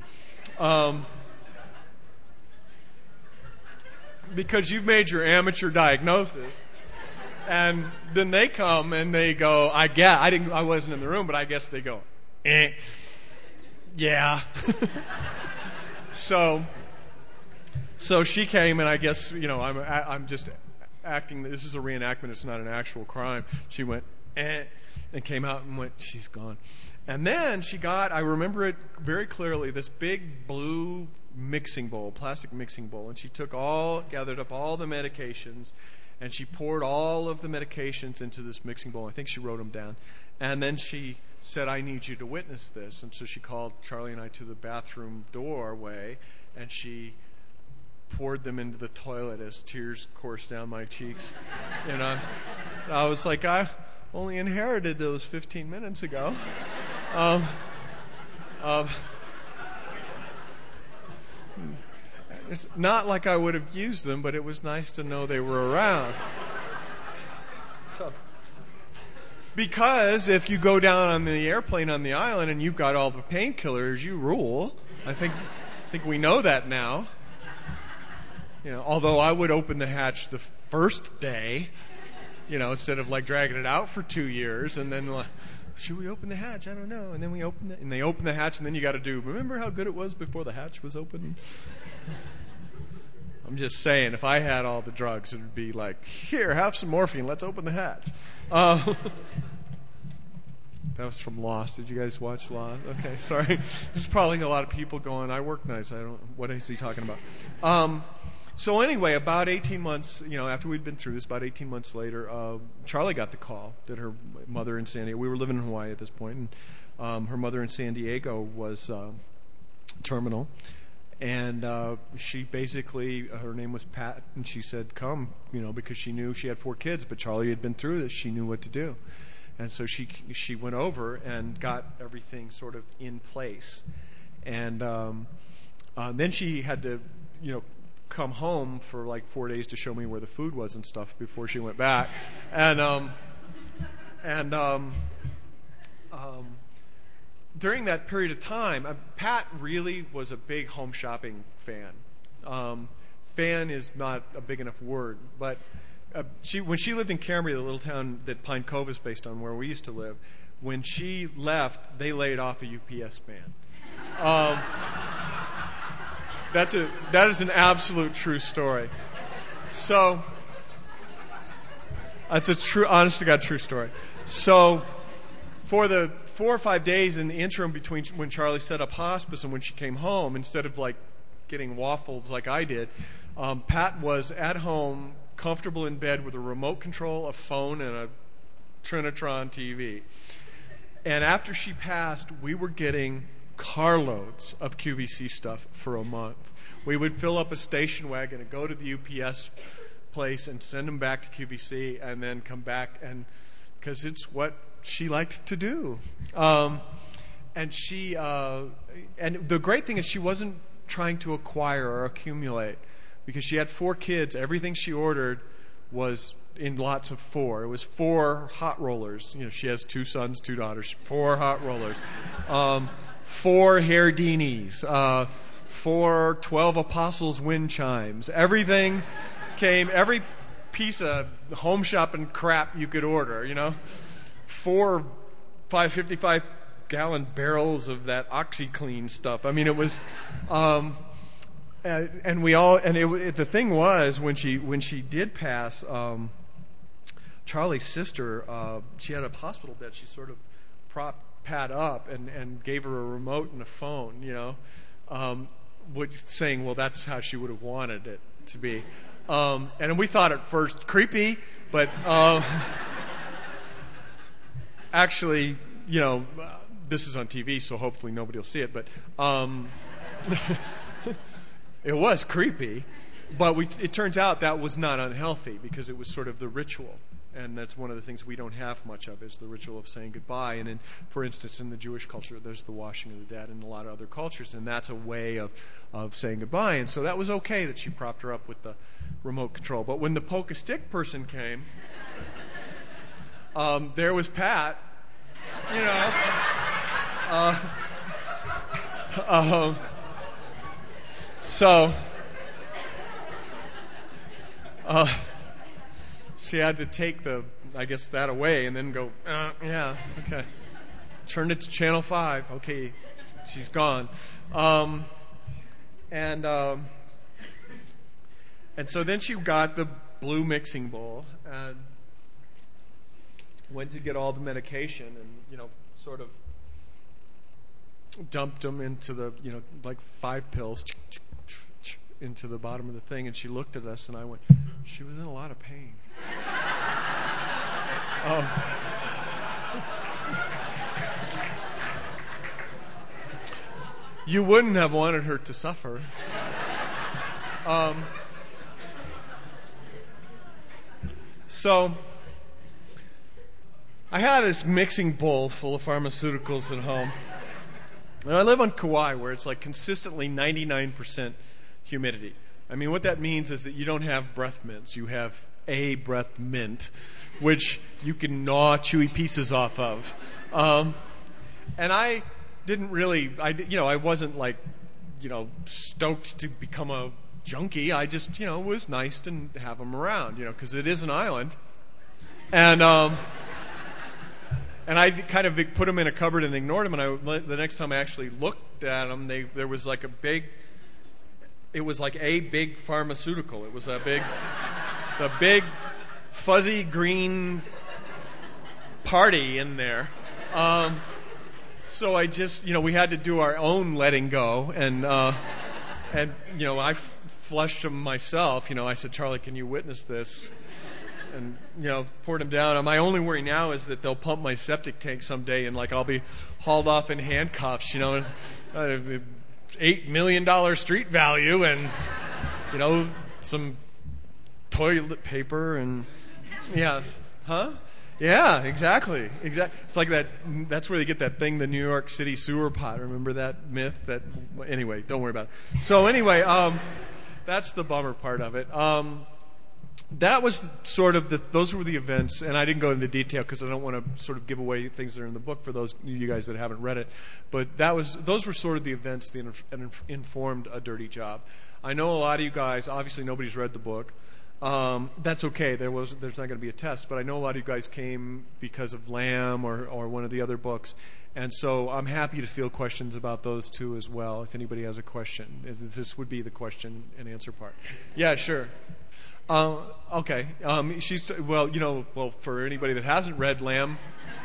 Because you've made your amateur diagnosis. And then they come and they go, I wasn't in the room, but I guess they go, yeah. So she came, and I guess, I'm just acting, this is a reenactment, it's not an actual crime. She went, and came out and went, she's gone. And then she got, I remember it very clearly, this big blue mixing bowl, plastic mixing bowl, and she gathered up all the medications, and she poured all of the medications into this mixing bowl. I think she wrote them down. And then she said, I need you to witness this. And so she called Charlie and I to the bathroom doorway, and she poured them into the toilet as tears coursed down my cheeks. I was like, I only inherited those 15 minutes ago. It's not like I would have used them, but it was nice to know they were around. Because if you go down on the airplane on the island and you've got all the painkillers, you rule. I think we know that now. Although I would open the hatch the first day, instead of like dragging it out for 2 years and then like, should we open the hatch? I don't know. And then we open it, and they open the hatch, and then you got to do, remember how good it was before the hatch was open? I'm just saying, if I had all the drugs, it would be like, here, have some morphine, let's open the hatch. That was from Lost. Did you guys watch Lost? Okay, sorry. There's probably a lot of people going, I work nights. What is he talking about? So anyway, about 18 months, after we'd been through this, about 18 months later, Charlie got the call that her mother in San Diego, we were living in Hawaii at this point, and her mother in San Diego was terminal. And she basically, her name was Pat, and she said, come, because she knew she had 4 kids, but Charlie had been through this. She knew what to do. And so she went over and got everything sort of in place. And then she had to, come home for like 4 days to show me where the food was and stuff before she went back. During that period of time, Pat really was a big home shopping fan. Fan is not a big enough word, but when she lived in Cambria, the little town that Pine Cove is based on, where we used to live, when she left, they laid off a UPS man. That is an absolute true story. So that's a true, honest to God, true story. So for the 4 or 5 days in the interim between when Charlie set up hospice and when she came home, instead of like getting waffles like I did, Pat was at home, comfortable in bed with a remote control, a phone, and a Trinitron TV. And after she passed, we were getting carloads of QVC stuff for a month. We would fill up a station wagon and go to the UPS place and send them back to QVC and then come back, and because it's what she liked to do. And the great thing is she wasn't trying to acquire or accumulate, because she had 4 kids. Everything she ordered was in lots of 4. It was 4 hot rollers. She has 2 sons, 2 daughters. 4 hot rollers. 4 Hairdini's. 4 12 Apostles wind chimes. Everything came, every piece of home shopping crap you could order, 4 555-gallon barrels of that OxyClean stuff. I mean, it was, the thing was, when she did pass, Charlie's sister, she had a hospital bed. She sort of propped Pat up and gave her a remote and a phone, saying, well, that's how she would have wanted it to be. And we thought at first creepy, but actually, this is on TV, so hopefully nobody will see it, but it was creepy. But it turns out that was not unhealthy because it was sort of the ritual. And that's one of the things we don't have much of is the ritual of saying goodbye. And for instance, in the Jewish culture, there's the washing of the dead and a lot of other cultures. And that's a way of saying goodbye. And so that was okay that she propped her up with the remote control. But when the poke-a-stick person came, there was Pat, she had to take that away and then go, yeah, okay. Turned it to Channel 5. Okay, she's gone. And so then she got the blue mixing bowl and went to get all the medication and, sort of dumped them into the, like 5 pills into the bottom of the thing. And she looked at us and I went, she was in a lot of pain. You wouldn't have wanted her to suffer. So I had this mixing bowl full of pharmaceuticals at home. And I live on Kauai where it's like consistently 99% humidity. I mean, what that means is that you don't have breath mints. You have a breath mint, which you can gnaw chewy pieces off of. And I didn't really, I wasn't like, stoked to become a junkie. I just, it was nice to have them around, because it is an island. And I kind of put them in a cupboard and ignored them. And the next time I actually looked at them, there was like it was like a big pharmaceutical. It was a big fuzzy green party in there. So I just, we had to do our own letting go. And I flushed them myself. I said, Charlie, can you witness this? And, poured them down. My only worry now is that they'll pump my septic tank someday and, I'll be hauled off in handcuffs. It's $8 million street value and, some toilet paper and, yeah. Huh? Yeah, exactly. It's like that's where they get that thing, the New York City sewer pot. Remember that myth? Anyway, don't worry about it. So anyway, that's the bummer part of it. That was sort of those were the events, and I didn't go into detail because I don't want to sort of give away things that are in the book for those you guys that haven't read it. But those were sort of the events that informed A Dirty Job. I know a lot of you guys, obviously nobody's read the book. That's okay. There's not going to be a test, but I know a lot of you guys came because of Lamb or one of the other books, and so I'm happy to field questions about those two as well. If anybody has a question, this would be the question and answer part. Yeah, sure. Okay. For anybody that hasn't read Lamb,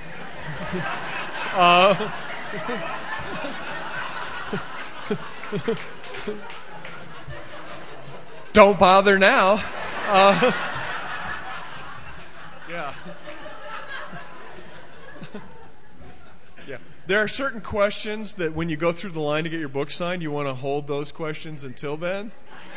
don't bother now. Yeah. Yeah. There are certain questions that when you go through the line to get your book signed, you want to hold those questions until then.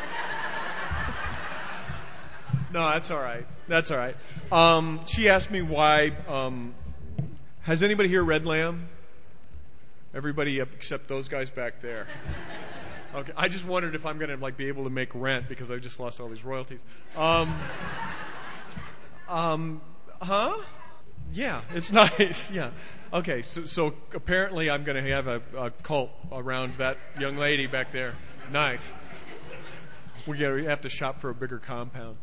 No, that's all right. That's all right. She asked me why. Has anybody here read Lamb? Everybody except those guys back there. Okay. I just wondered if I'm going to be able to make rent because I just lost all these royalties. Huh? Yeah, it's nice. Yeah. Okay, so apparently I'm going to have a cult around that young lady back there. Nice. We have to shop for a bigger compound.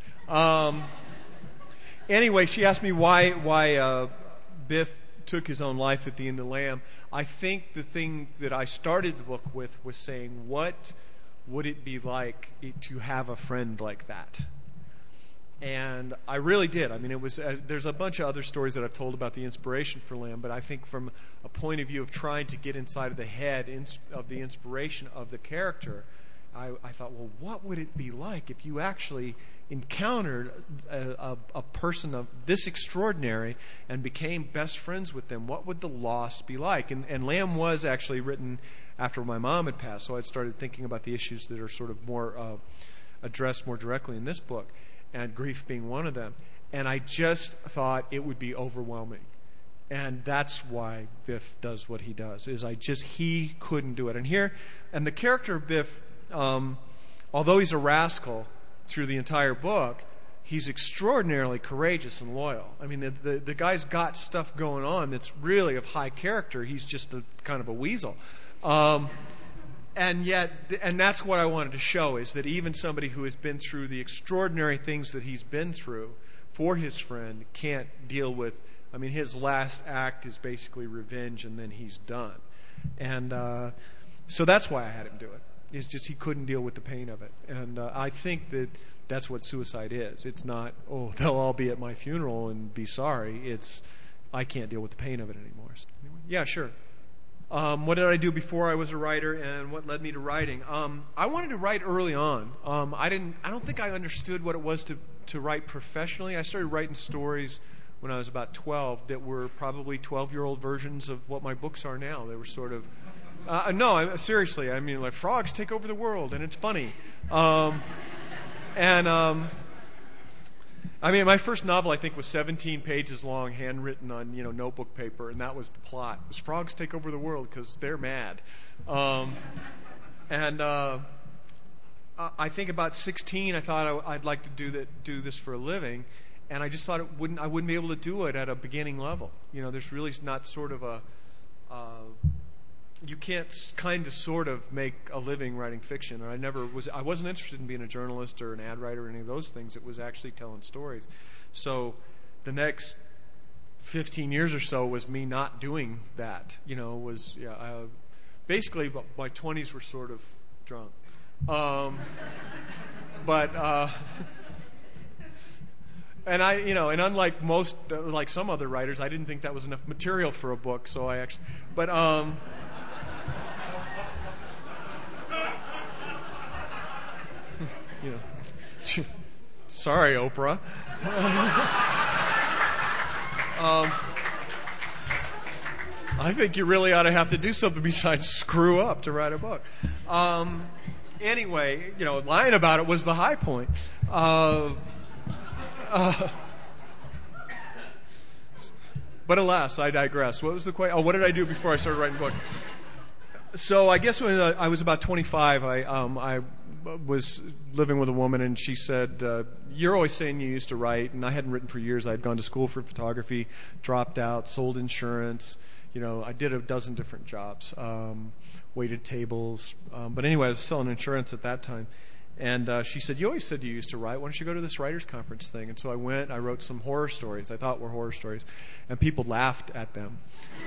Anyway, she asked me why Biff took his own life at the end of Lamb. I think the thing that I started the book with was saying, what would it be like to have a friend like that? And I really did. I mean, it was. There's a bunch of other stories that I've told about the inspiration for Lamb, but I think from a point of view of trying to get inside of the head of the inspiration of the character, I thought, well, what would it be like if you actually encountered a person of this extraordinary and became best friends with them? What would the loss be like? And Lamb was actually written after my mom had passed, so I'd started thinking about the issues that are sort of more addressed more directly in this book, and grief being one of them. And I just thought it would be overwhelming. And that's why Biff does what he does, he couldn't do it. And the character of Biff, although he's a rascal through the entire book, he's extraordinarily courageous and loyal. I mean, the guy's got stuff going on that's really of high character. He's just kind of a weasel. And that's what I wanted to show, is that even somebody who has been through the extraordinary things that he's been through for his friend can't deal with. I mean, his last act is basically revenge, and then he's done. And so that's why I had him do it. It's just he couldn't deal with the pain of it. And I think that's what suicide is. It's not, oh, they'll all be at my funeral and be sorry. It's, I can't deal with the pain of it anymore. So, anyway, yeah, sure. What did I do before I was a writer, and what led me to writing? I wanted to write early on. I don't think I understood what it was to write professionally. I started writing stories when I was about 12 that were probably 12-year-old versions of what my books are now. They were sort of seriously. I mean, like, frogs take over the world, and it's funny. I mean, my first novel, I think, was 17 pages long, handwritten on, notebook paper, and that was the plot. It was frogs take over the world because they're mad. I think about 16, I thought I'd like to do this for a living, and I just thought I wouldn't be able to do it at a beginning level. There's really not sort of you can't kind of sort of make a living writing fiction. And I wasn't interested in being a journalist or an ad writer or any of those things. It was actually telling stories. So the next 15 years or so was me not doing that. Basically my 20s were sort of drunk. And and unlike like some other writers, I didn't think that was enough material for a book. So sorry, Oprah. I think you really ought to have to do something besides screw up to write a book. Anyway, lying about it was the high point. But alas, I digress. What was the question? What did I do before I started writing a book? So I guess when I was about 25, I was living with a woman, and she said, "You're always saying you used to write," and I hadn't written for years. I had gone to school for photography, dropped out, sold insurance. I did a dozen different jobs, waited tables. But anyway, I was selling insurance at that time. And she said, "You always said you used to write. Why don't you go to this writers' conference thing?" And so I went. I wrote some horror stories I thought were horror stories, and people laughed at them.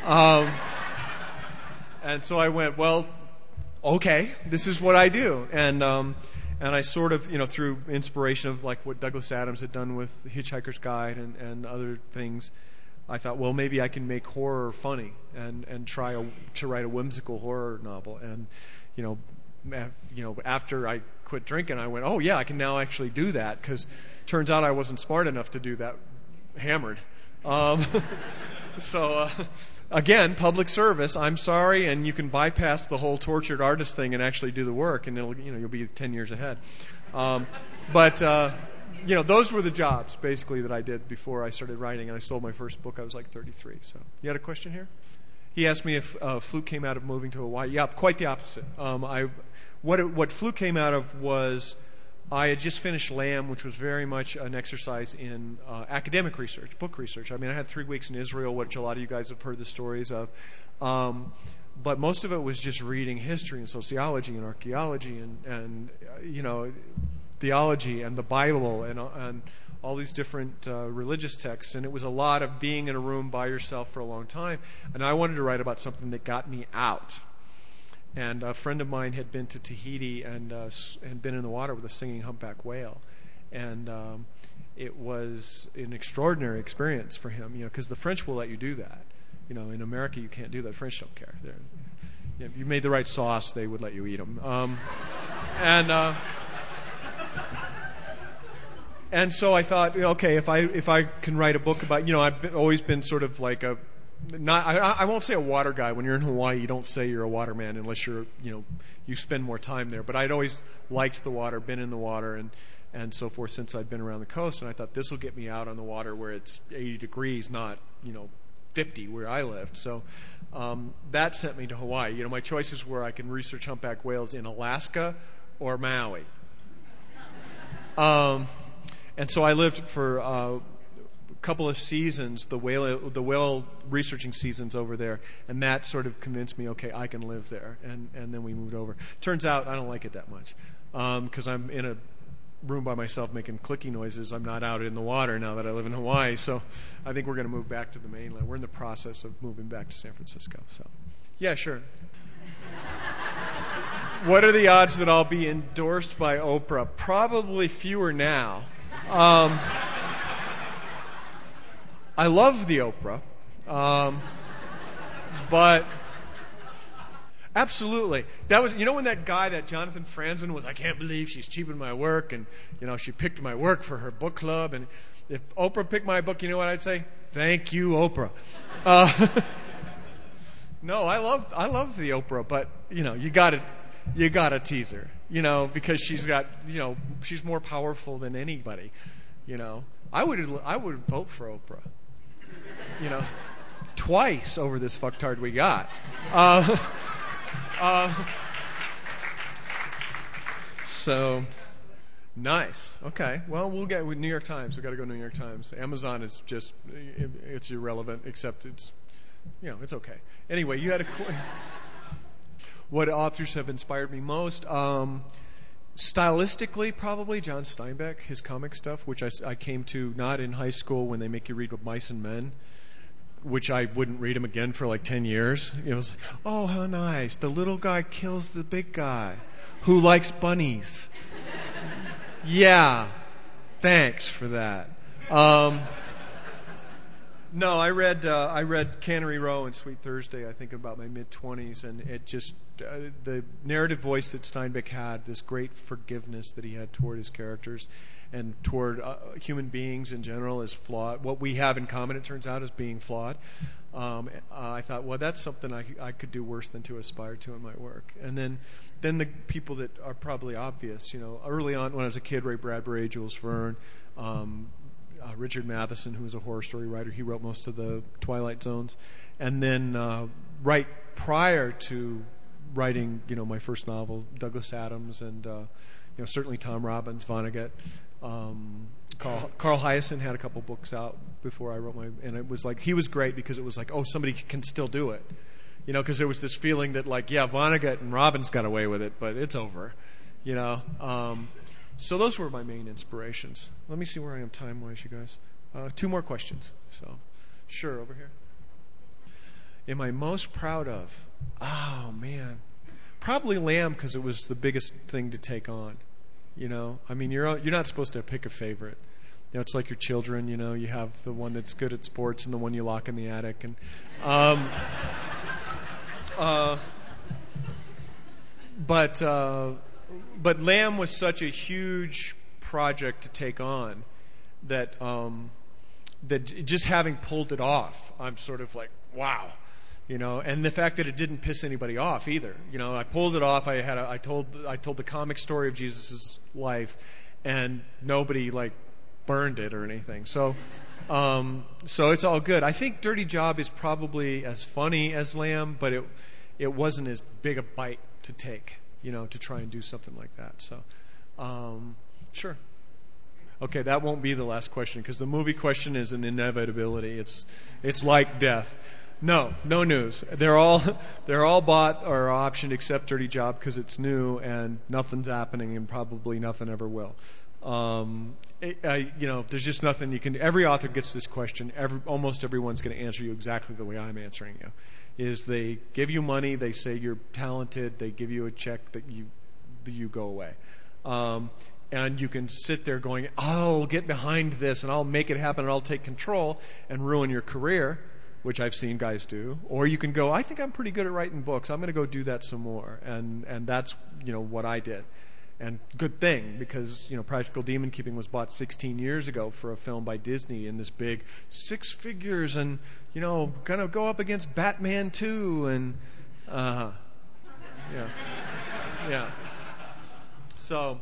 And so I went, well, okay, this is what I do. And I sort of, through inspiration of like what Douglas Adams had done with Hitchhiker's Guide and other things, I thought, well, maybe I can make horror funny and try to write a whimsical horror novel. And after I quit drinking, I went, oh yeah, I can now actually do that, because turns out I wasn't smart enough to do that hammered. Again, public service. I'm sorry, and you can bypass the whole tortured artist thing and actually do the work, and you'll be 10 years ahead. Those were the jobs basically that I did before I started writing, and I sold my first book. I was like 33. So, you had a question here? He asked me if Fluke came out of moving to Hawaii. Yeah, quite the opposite. What Fluke came out of was I had just finished Lamb, which was very much an exercise in academic research, book research. I mean, I had 3 weeks in Israel, which a lot of you guys have heard the stories of. But most of it was just reading history and sociology and archaeology and theology and the Bible and all these different religious texts. And it was a lot of being in a room by yourself for a long time. And I wanted to write about something that got me out. And a friend of mine had been to Tahiti and been in the water with a singing humpback whale. And it was an extraordinary experience for him, because the French will let you do that. In America, you can't do that. French don't care. If you made the right sauce, they would let you eat them. And so I thought, okay, if I can write a book about, I've always been sort of like I won't say a water guy. When you're in Hawaii, you don't say you're a waterman unless you're, you spend more time there. But I'd always liked the water, been in the water, and so forth since I'd been around the coast. And I thought this will get me out on the water where it's 80 degrees, not 50 where I lived. So that sent me to Hawaii. My choices were I can research humpback whales in Alaska or Maui. And so I lived for a couple of seasons, the whale researching seasons over there, and that sort of convinced me, okay, I can live there. And then we moved over. Turns out I don't like it that much because I'm in a room by myself making clicky noises. I'm not out in the water now that I live in Hawaii. So I think we're going to move back to the mainland. We're in the process of moving back to San Francisco. So, yeah, sure. What are the odds that I'll be endorsed by Oprah? Probably fewer now. I love the Oprah, but absolutely. That was, when that guy, that Jonathan Franzen was, I can't believe she's cheapened my work, and she picked my work for her book club, and if Oprah picked my book, you know what I'd say? Thank you, Oprah. No, I love the Oprah, but you gotta tease her, because she's got, she's more powerful than anybody, I would vote for Oprah, twice over this fucktard we got. So nice. Okay. Well, we'll get with New York Times. We've got to go to New York Times. Amazon is just, it's irrelevant, except it's, it's okay. Anyway, you had what authors have inspired me most? Stylistically, probably John Steinbeck, his comic stuff, which I came to not in high school when they make you read Mice and Men, which I wouldn't read him again for like 10 years. It was like, oh, how nice. The little guy kills the big guy who likes bunnies. Yeah, thanks for that. No, I read Cannery Row and Sweet Thursday, I think about my mid-20s, and it just, the narrative voice that Steinbeck had, this great forgiveness that he had toward his characters and toward human beings in general is flawed. What we have in common, it turns out, is being flawed. I thought, well, that's something I could do worse than to aspire to in my work. And then the people that are probably obvious, early on when I was a kid, Ray Bradbury, Jules Verne, Richard Matheson, who was a horror story writer, he wrote most of the Twilight Zones. And then right prior to writing, my first novel, Douglas Adams and certainly Tom Robbins, Vonnegut. Carl Hiaasen had a couple books out before I wrote and it was like, he was great because it was like, oh, somebody can still do it. Because there was this feeling that like, yeah, Vonnegut and Robbins got away with it, but it's over. So those were my main inspirations. Let me see where I am time-wise, you guys. 2 more questions. So, sure, over here. Am I most proud of? Oh, man. Probably Lamb, because it was the biggest thing to take on. I mean, you're not supposed to pick a favorite. It's like your children. You have the one that's good at sports and the one you lock in the attic. And but Lamb was such a huge project to take on that that just having pulled it off, I'm sort of like, wow. And the fact that it didn't piss anybody off either. I pulled it off. I told the comic story of Jesus' life, and nobody like burned it or anything. So it's all good. I think Dirty Job is probably as funny as Lamb, but it wasn't as big a bite to take, to try and do something like that. So Sure. Okay, that won't be the last question because the movie question is an inevitability. It's like death. No news. They're all bought or optioned except Dirty Job because it's new and nothing's happening and probably nothing ever will. There's just nothing you can. Every author gets this question. Almost everyone's going to answer you exactly the way I'm answering you. Is they give you money, they say you're talented, they give you a check that you go away. And you can sit there going, I'll get behind this and I'll make it happen and I'll take control and ruin your career, which I've seen guys do. Or you can go, I think I'm pretty good at writing books. I'm going to go do that some more. And that's, what I did. And good thing, because, Practical Demon Keeping was bought 16 years ago for a film by Disney in this big 6 figures and, going to go up against Batman 2 and, yeah. So,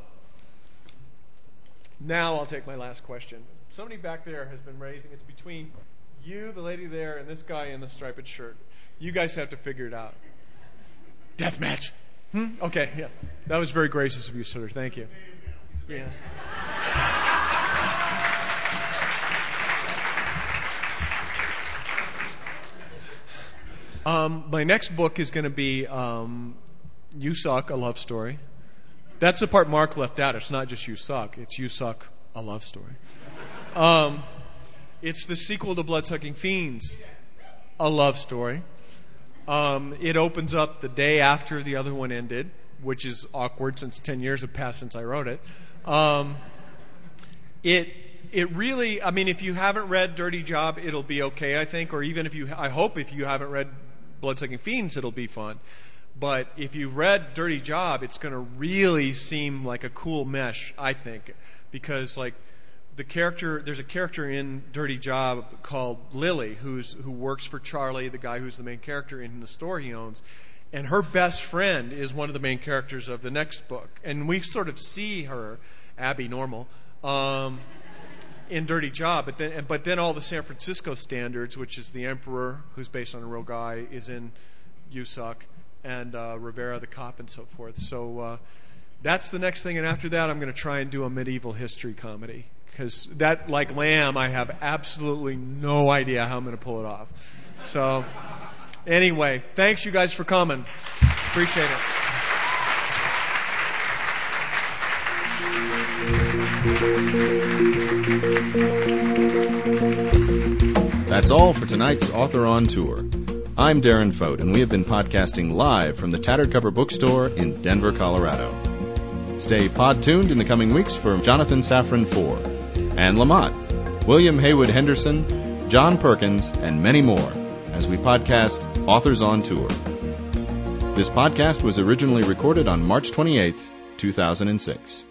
now I'll take my last question. Somebody back there has been raising, it's between you, the lady there, and this guy in the striped shirt. You guys have to figure it out. Deathmatch. Okay, yeah. That was very gracious of you, sir. Thank you. Yeah. My next book is going to be You Suck, a love story. That's the part Mark left out. It's not just You Suck. It's You Suck, a love story. It's the sequel to Bloodsucking Fiends, a love story. It opens up the day after the other one ended, which is awkward since 10 years have passed since I wrote it. It really, if you haven't read Dirty Job, it'll be okay, I think. Or even if you haven't read Bloodsucking Fiends, it'll be fun. But if you read Dirty Job, it's going to really seem like a cool mesh, I think. Because, there's a character in Dirty Job called Lily who works for Charlie, the guy who's the main character in the store he owns, and her best friend is one of the main characters of the next book, and we sort of see her, Abby Normal, in Dirty Job, but then all the San Francisco standards, which is the Emperor, who's based on a real guy, is in You Suck, and Rivera the cop and so forth. So that's the next thing, and after that I'm going to try and do a medieval history comedy. Because that, like Lamb, I have absolutely no idea how I'm going to pull it off. So, anyway, thanks you guys for coming. Appreciate it. That's all for tonight's Author on Tour. I'm Darren Fote, and we have been podcasting live from the Tattered Cover Bookstore in Denver, Colorado. Stay pod-tuned in the coming weeks for Jonathan Safran IV, Anne Lamott, William Haywood Henderson, John Perkins, and many more as we podcast Authors on Tour. This podcast was originally recorded on March 28, 2006.